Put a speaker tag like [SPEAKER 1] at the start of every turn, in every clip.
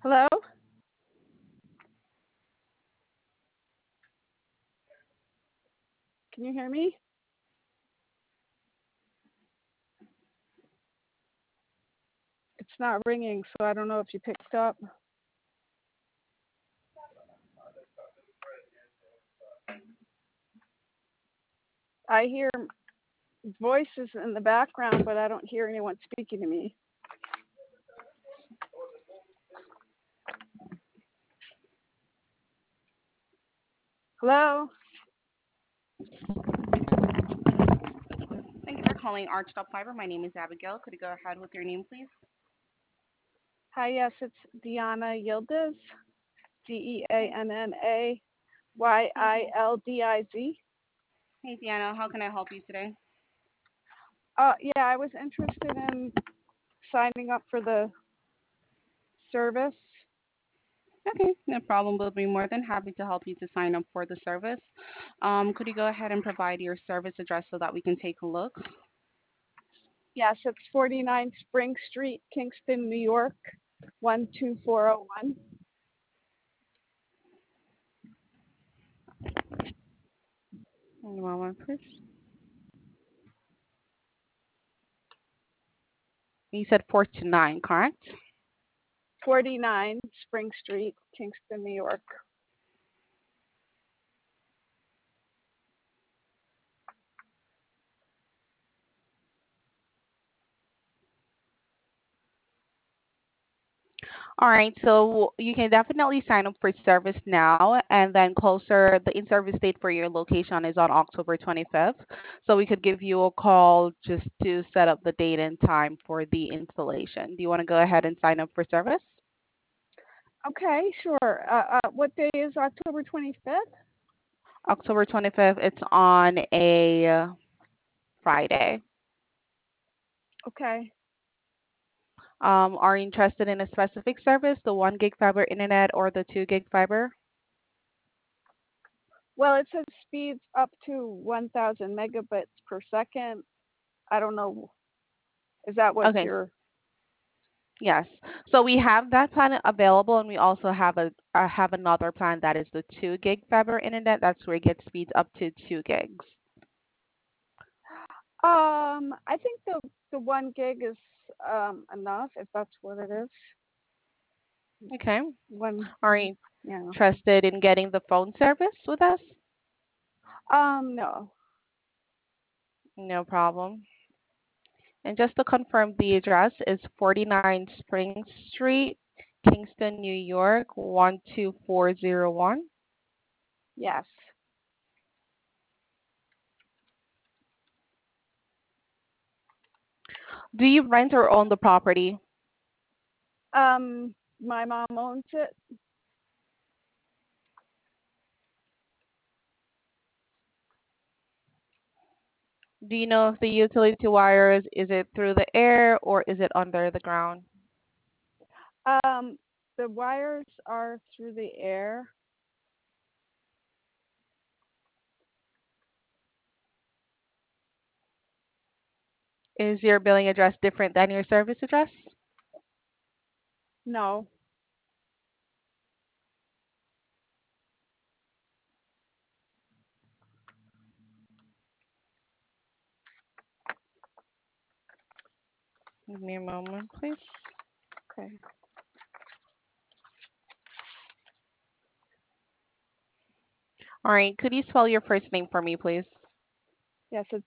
[SPEAKER 1] Hello? Can you hear me? It's not ringing, so I don't know if you picked up. I hear voices in the background, but I don't hear anyone speaking to me. Hello?
[SPEAKER 2] Thank you for calling Archtop Fiber. My name is Abigail. Could you go ahead with your name, please?
[SPEAKER 1] Hi, yes, it's Diana Yildiz, DeAnnayildiz.
[SPEAKER 2] Hey, Deanna, how can I help you today?
[SPEAKER 1] Yeah, I was interested in signing up for the service.
[SPEAKER 2] Okay, no problem. We'll be more than happy to help you to sign up for the service. Could you go ahead and provide your service address so that we can take a look?
[SPEAKER 1] Yes, it's 49 Spring Street, Kingston, New York, 12401.
[SPEAKER 2] One moment, please. You said 4 to 9, correct?
[SPEAKER 1] 49 Spring Street, Kingston, New York.
[SPEAKER 2] All right, so you can definitely sign up for service now, and then closer, the in-service date for your location is on October 25th. So we could give you a call just to set up the date and time for the installation. Do you want to go ahead and sign up for service?
[SPEAKER 1] Okay, sure. What day is October 25th?
[SPEAKER 2] October 25th, it's on a Friday.
[SPEAKER 1] Okay.
[SPEAKER 2] Are you interested in a specific service, the 1 gig fiber internet or the 2 gig fiber?
[SPEAKER 1] Well, it says speeds up to 1,000 megabits per second. I don't know. Is that what
[SPEAKER 2] Okay,
[SPEAKER 1] you're?
[SPEAKER 2] yes. So we have that plan available, and we also have another plan that is the 2 gig fiber internet. That's where it gets speeds up to 2 gigs.
[SPEAKER 1] I think the 1 gig is enough if that's what it is.
[SPEAKER 2] Okay.
[SPEAKER 1] One,
[SPEAKER 2] Are you
[SPEAKER 1] yeah.
[SPEAKER 2] interested in getting the phone service with us?
[SPEAKER 1] No.
[SPEAKER 2] No problem. And just to confirm, the address is 49 Spring Street, Kingston, New York, 12401.
[SPEAKER 1] Yes.
[SPEAKER 2] Do you rent or own the property?
[SPEAKER 1] My mom owns it.
[SPEAKER 2] Do you know if the utility wires, is it through the air or is it under the ground?
[SPEAKER 1] Um, the wires are through the air.
[SPEAKER 2] Is your billing address different than your service address?
[SPEAKER 1] No.
[SPEAKER 2] Give me a moment, please.
[SPEAKER 1] Okay.
[SPEAKER 2] All right, could you spell your first name for me, please?
[SPEAKER 1] Yes, it's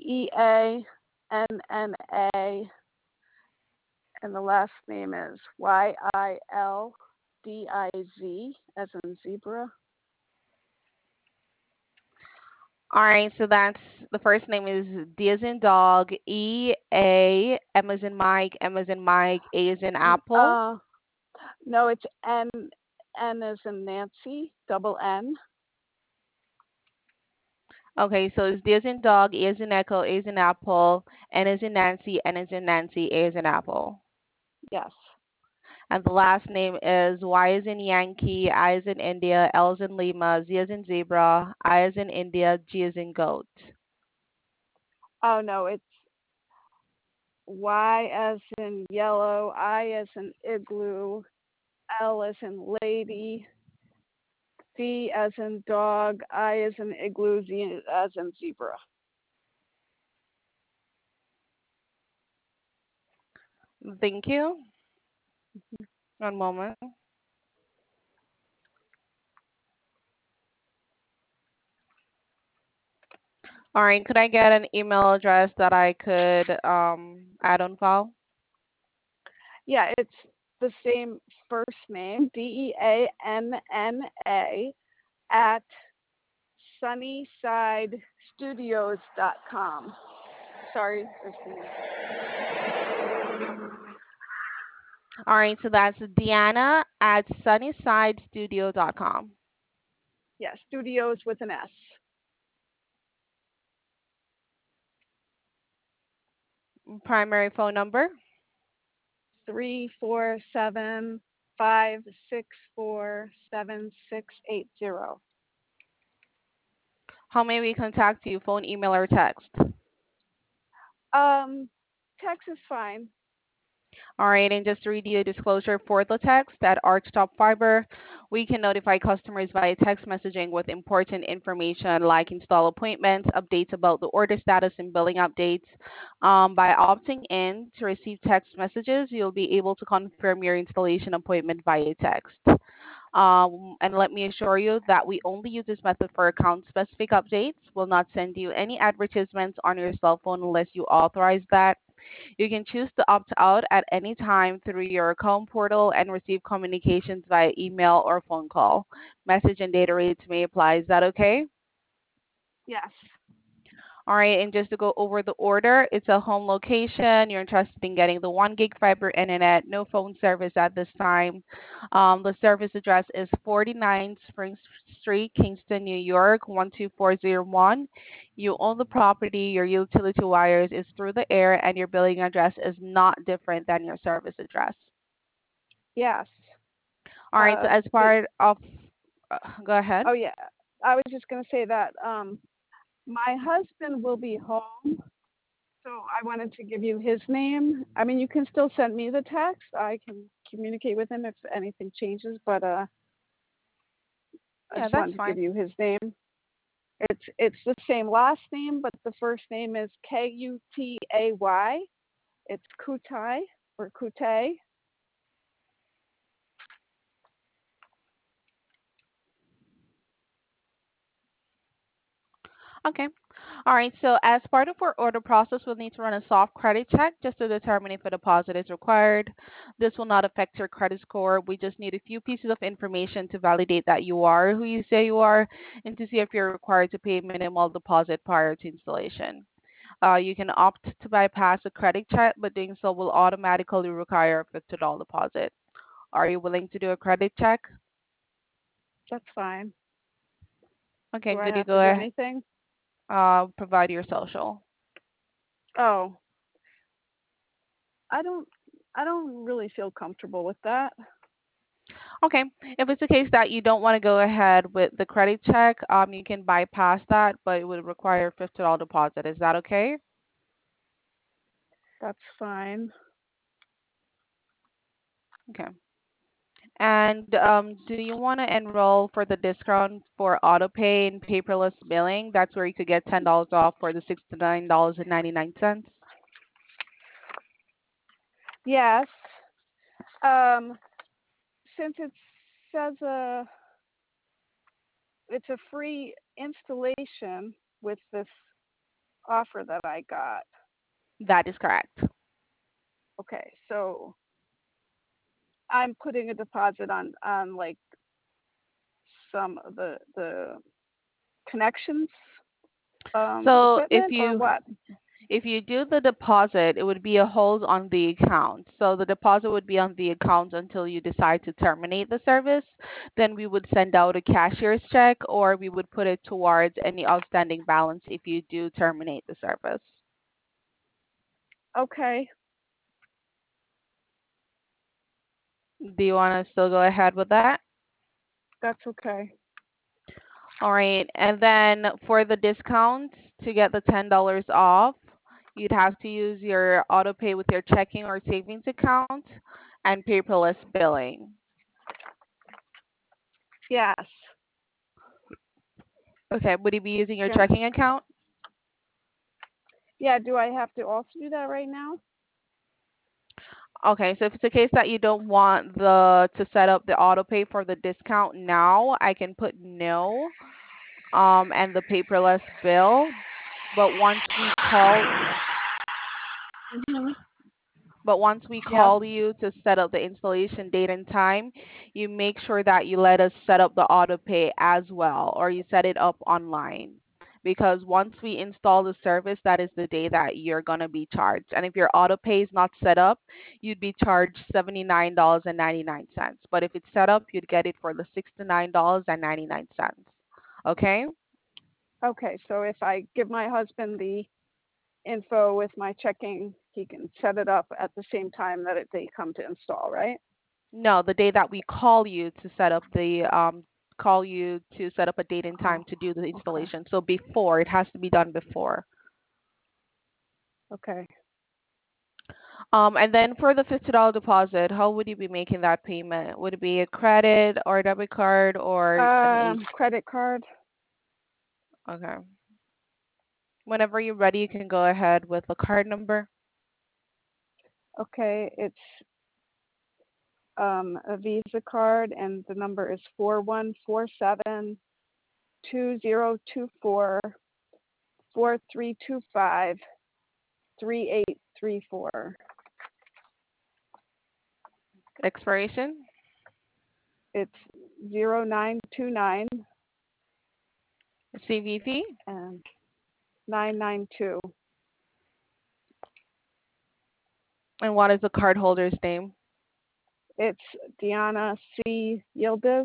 [SPEAKER 1] Deannna, and the last name is Yildiz, as in zebra.
[SPEAKER 2] All right, so that's the first name is D as in dog, M as in Mike, A as in
[SPEAKER 1] N-
[SPEAKER 2] apple.
[SPEAKER 1] Uh, no, it's N as in Nancy, double N.
[SPEAKER 2] Okay, so it's D as in dog, A as in echo, A as in apple, N as in Nancy, N as in Nancy, A as in apple.
[SPEAKER 1] Yes.
[SPEAKER 2] And the last name is Y as in Yankee, I as in India, L as in Lima, Z as in zebra, I as in India, G as in goat.
[SPEAKER 1] Oh no, it's Y as in yellow, I as in igloo, L as in lady, D as in dog, I as in igloo, Z as in zebra.
[SPEAKER 2] Thank you. One moment. All right, could I get an email address that I could add on file?
[SPEAKER 1] Yeah, it's the same first name, DEANNA, at sunnysidestudios.com. Sorry, there's the
[SPEAKER 2] All right, so that's Deanna at sunnysidestudio.com.
[SPEAKER 1] yeah, studios with an S.
[SPEAKER 2] Primary phone number.
[SPEAKER 1] 347-564-7680.
[SPEAKER 2] How may we contact you? Phone, email, or text?
[SPEAKER 1] Text is fine.
[SPEAKER 2] All right, and just to read you a disclosure for the text at Archtop Fiber, we can notify customers via text messaging with important information like install appointments, updates about the order status, and billing updates. By opting in to receive text messages, you'll be able to confirm your installation appointment via text. And let me assure you that we only use this method for account-specific updates. We'll not send you any advertisements on your cell phone unless you authorize that. You can choose to opt out at any time through your account portal and receive communications via email or phone call. Message and data rates may apply. Is that okay?
[SPEAKER 1] Yes.
[SPEAKER 2] All right, and just to go over the order, it's a home location. You're interested in getting the 1 gig fiber internet, no phone service at this time. The service address is 49 Spring Street, Kingston, New York, 12401. You own the property, your utility wires is through the air, and your billing address is not different than your service address.
[SPEAKER 1] Yes.
[SPEAKER 2] All right, so as
[SPEAKER 1] The
[SPEAKER 2] part of, go ahead.
[SPEAKER 1] Oh yeah, I was just gonna say that my husband will be home, so I wanted to give you his name. I mean, you can still send me the text. I can communicate with him if anything changes, but I
[SPEAKER 2] Yeah,
[SPEAKER 1] just
[SPEAKER 2] that's
[SPEAKER 1] wanted to
[SPEAKER 2] fine.
[SPEAKER 1] give you his name. It's the same last name, but the first name is Kutay. It's Kutai or Kutay.
[SPEAKER 2] Okay. All right. So as part of our order process, we'll need to run a soft credit check just to determine if a deposit is required. This will not affect your credit score. We just need a few pieces of information to validate that you are who you say you are and to see if you're required to pay minimal deposit prior to installation. You can opt to bypass a credit check, but doing so will automatically require a $50 deposit. Are you willing to do a credit check?
[SPEAKER 1] That's fine.
[SPEAKER 2] Okay,
[SPEAKER 1] Do I
[SPEAKER 2] good. You
[SPEAKER 1] have
[SPEAKER 2] go
[SPEAKER 1] to do
[SPEAKER 2] ahead.
[SPEAKER 1] anything?
[SPEAKER 2] Provide your social.
[SPEAKER 1] Oh, I don't. I don't really feel comfortable with that.
[SPEAKER 2] Okay. If it's the case that you don't want to go ahead with the credit check, you can bypass that, but it would require a $50 deposit. Is that okay?
[SPEAKER 1] That's fine.
[SPEAKER 2] Okay. And do you want to enroll for the discount for auto pay and paperless billing? That's where you could get $10 off for the $69.99.
[SPEAKER 1] Yes. Um, since it says it's a free installation with this offer that I got.
[SPEAKER 2] That is correct.
[SPEAKER 1] Okay, so I'm putting a deposit on like some of the connections
[SPEAKER 2] So
[SPEAKER 1] equipment or what?
[SPEAKER 2] if you do the deposit, it would be a hold on the account. So the deposit would be on the account until you decide to terminate the service. Then we would send out a cashier's check or we would put it towards any outstanding balance if you do terminate the service.
[SPEAKER 1] Okay,
[SPEAKER 2] Do you want to still go ahead with that?
[SPEAKER 1] that's okay.
[SPEAKER 2] All right. And then for the discount to get the $10 off, you'd have to use your auto pay with your checking or savings account and paperless billing.
[SPEAKER 1] Yes.
[SPEAKER 2] Okay, would you be using your
[SPEAKER 1] Yeah.
[SPEAKER 2] checking account?
[SPEAKER 1] Yeah. Do I have to also do that right now?
[SPEAKER 2] Okay, so if it's the case that you don't want the to set up the auto pay for the discount now, I can put no, and the paperless bill. But once we call,
[SPEAKER 1] Hmm.
[SPEAKER 2] but once we
[SPEAKER 1] Yes.
[SPEAKER 2] call you to set up the installation date and time, you make sure that you let us set up the auto pay as well, or you set it up online. Because once we install the service, that is the day that you're gonna be charged. And if your auto pay is not set up, you'd be charged $79.99. But if it's set up, you'd get it for the $69.99. Okay?
[SPEAKER 1] Okay. So if I give my husband the info with my checking, he can set it up at the same time that they come to install, right?
[SPEAKER 2] No, the day that we call you to set up the call you to set up a date and
[SPEAKER 1] Oh,
[SPEAKER 2] time to do the
[SPEAKER 1] okay.
[SPEAKER 2] installation. So before, it has to be done before.
[SPEAKER 1] Okay.
[SPEAKER 2] And then for the $50 deposit, how would you be making that payment? Would it be a credit or a debit card or an easy?
[SPEAKER 1] Credit card.
[SPEAKER 2] Okay. Whenever you're ready, you can go ahead with the card number.
[SPEAKER 1] Okay. It's a Visa card, and the number is 4147-2024-4325-3834.
[SPEAKER 2] Expiration
[SPEAKER 1] It's 0929
[SPEAKER 2] CVV.
[SPEAKER 1] and 992.
[SPEAKER 2] And what is the cardholder's name?
[SPEAKER 1] It's Diana C. Yildiz.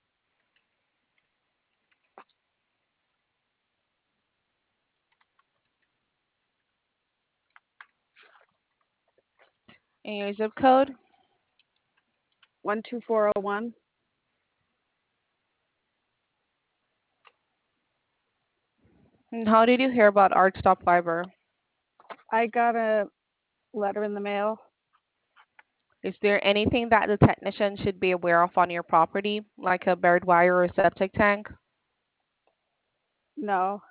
[SPEAKER 2] And your zip code?
[SPEAKER 1] 12401.
[SPEAKER 2] And how did you hear about Archstop Fiber?
[SPEAKER 1] I got a letter in the mail.
[SPEAKER 2] Is there anything that the technician should be aware of on your property, like a buried wire or septic tank?
[SPEAKER 1] No.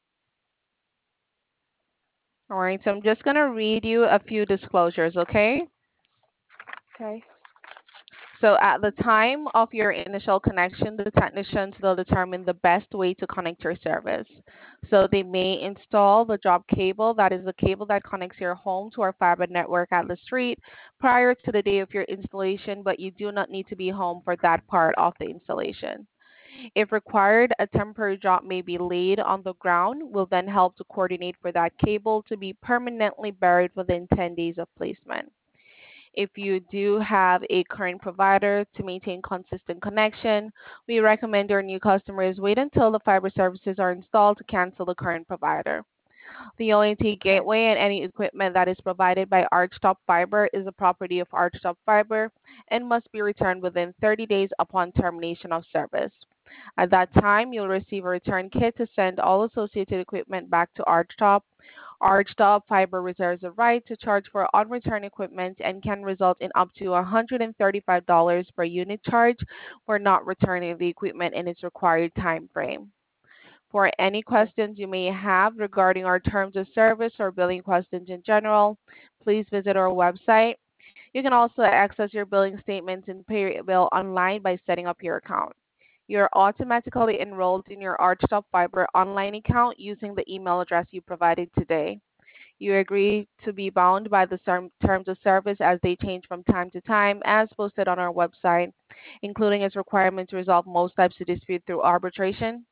[SPEAKER 2] All right, so I'm just going to read you a few disclosures, okay?
[SPEAKER 1] Okay.
[SPEAKER 2] So at the time of your initial connection, the technicians will determine the best way to connect your service. So they may install the drop cable, that is the cable that connects your home to our fiber network at the street prior to the day of your installation, but you do not need to be home for that part of the installation. If required, a temporary drop may be laid on the ground, will then help to coordinate for that cable to be permanently buried within 10 days of placement. If you do have a current provider to maintain consistent connection, we recommend our new customers wait until the fiber services are installed to cancel the current provider. The ONT
[SPEAKER 1] Okay.
[SPEAKER 2] gateway and any equipment that is provided by Archtop Fiber is the property of Archtop Fiber and must be returned within 30 days upon termination of service. At that time, you'll receive a return kit to send all associated equipment back to Archtop. Archtop Fiber reserves the right to charge for on-return equipment and can result in up to $135 per unit charge for not returning the equipment in its required time frame. For any
[SPEAKER 1] Okay.
[SPEAKER 2] questions you may have regarding our terms of service or billing questions in general, please visit our website. You can also access your billing statements and pay your bill online by setting up your account. You're automatically enrolled in your Archtop Fiber online account using the email address you provided today. You agree to be bound by the terms of service as they change from time to time, as posted on our website, including its requirement to resolve most types of dispute through arbitration.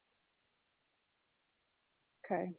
[SPEAKER 1] Okay.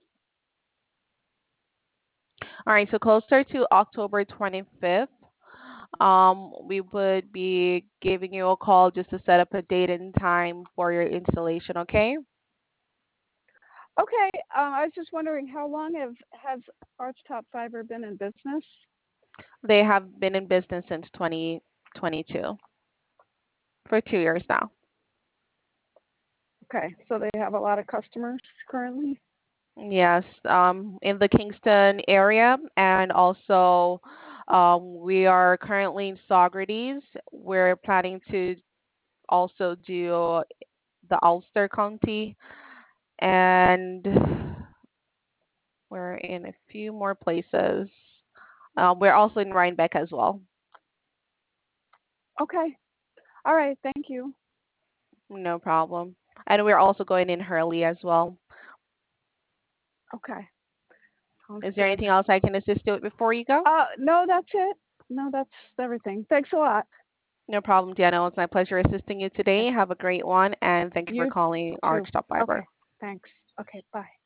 [SPEAKER 2] All right, so closer to October 25th, we would be giving you a call just to set up a date and time for your installation, okay?
[SPEAKER 1] Okay. I was just wondering how long has Archtop Fiber been in business?
[SPEAKER 2] They have been in business since 2022, for 2 years now.
[SPEAKER 1] Okay. So they have a lot of customers currently?
[SPEAKER 2] Yes, in the Kingston area, and also we are currently in Saugerties. We're planning to also do the Ulster County, and we're in a few more places. We're also in Rhinebeck as well.
[SPEAKER 1] Okay. All right. Thank you.
[SPEAKER 2] No problem. And we're also going in Hurley as well.
[SPEAKER 1] Okay. Sounds
[SPEAKER 2] Is there
[SPEAKER 1] good.
[SPEAKER 2] anything else I can assist you with before you go?
[SPEAKER 1] No, that's it. No, that's everything. Thanks a lot.
[SPEAKER 2] No problem, Diana. It's my pleasure assisting you
[SPEAKER 1] Okay.
[SPEAKER 2] today. Have a great one, and thank you for
[SPEAKER 1] You
[SPEAKER 2] calling
[SPEAKER 1] too.
[SPEAKER 2] Arch Stop Fiber.
[SPEAKER 1] Okay. Thanks. Okay. Bye.